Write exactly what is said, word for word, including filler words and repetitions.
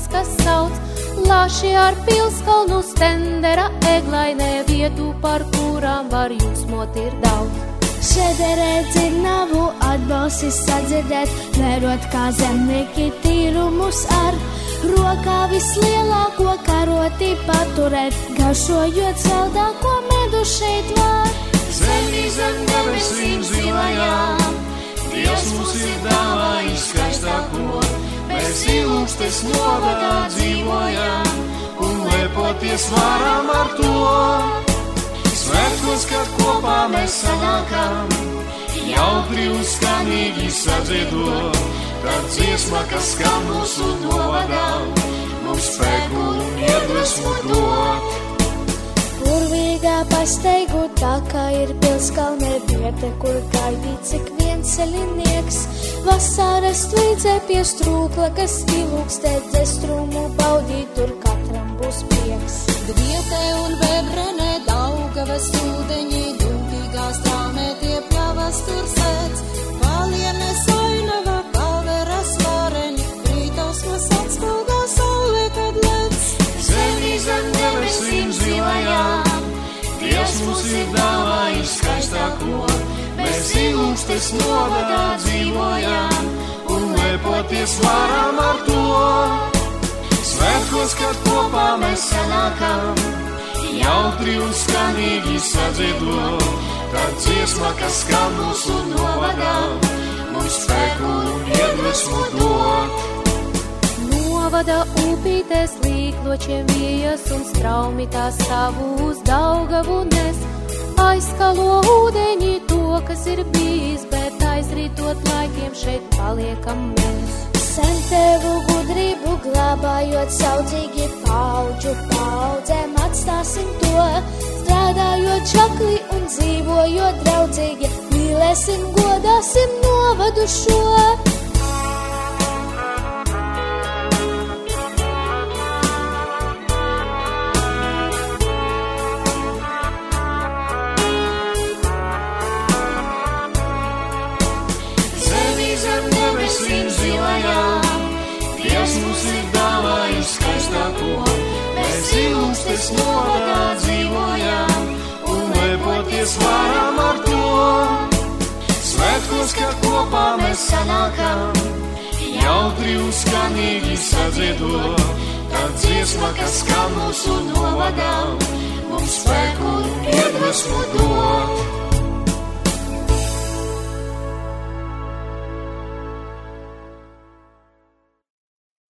tos, kas sauc. Laši ar pilskalnu stendera eglainē vietu, par kurām var jūsmot ir daudz. Šederēt dzirnavu atbalsi sadzirdēt, vērot kā zemnieki tīrumus ar rokā vislielāko karoti paturēt, garšojot saldāko medu šeit var. Zemī zem debesīm zilajām, Dievs mums ir dāvājis skaistāko, mēs Ilūgstes novadā dzīvojam un lepoties varam ar to. Svētkos, kad kopā mēs sanākam, jautri un skanīgi sadziedot, tad dziesma, kas skan mūsu novadā, mums spēku un iedvesmu dod. Burvīgā pasteigu tā, kā ir pilskalnē vieta, kur gaidīt cik viens ceļinieks. Vasaras tvīdzē pie strūkla, kas Ilūgstē dzestrumu baudīt, tur katram būs prieks. Dvietē un Vebrenē Daugavas ūdeņi, Dunkīgā strāmē tie pļavas tur sēc. Valienes ainava, Paveras vareņi, Rītausmas atspilgā saulē, kad lec. Zemī zem debesīm zilajām, Dievs mums ir dāvājis skaistāko, mēs Ilūgstes novadā dzīvojam un lepoties varam ar to. Svētkos, kad kopā mēs sanākam, jautri un skanīgi sadziedot, tad dziesma, kas skan mūsu novadā, mums spēku un iedvesmu dod. Novada upītēs līkločiem vijas un straumi tā savu uz Daugavu nes. Aizskalo ūdeņi to, kas ir bijis, bet aizrītot laikiem šeit paliekam mēs. Sen tevu gudrību glābājot, saudzīgi paudžu paudzēm atstāsim to. Strādājot čakli un dzīvojot draudzīgi, mīlēsim, godāsim novadu šo. Dievs mums ir dāvājis skaistāko, mēs Ilūgstes novadā dzīvojam un lepoties varam ar to. Svētkos, kad kopā mēs sanākam, jautri un skanīgi sadziedot, tad dziesma, kas skan mūsu novadā, mums spēku un iedvesmu dod.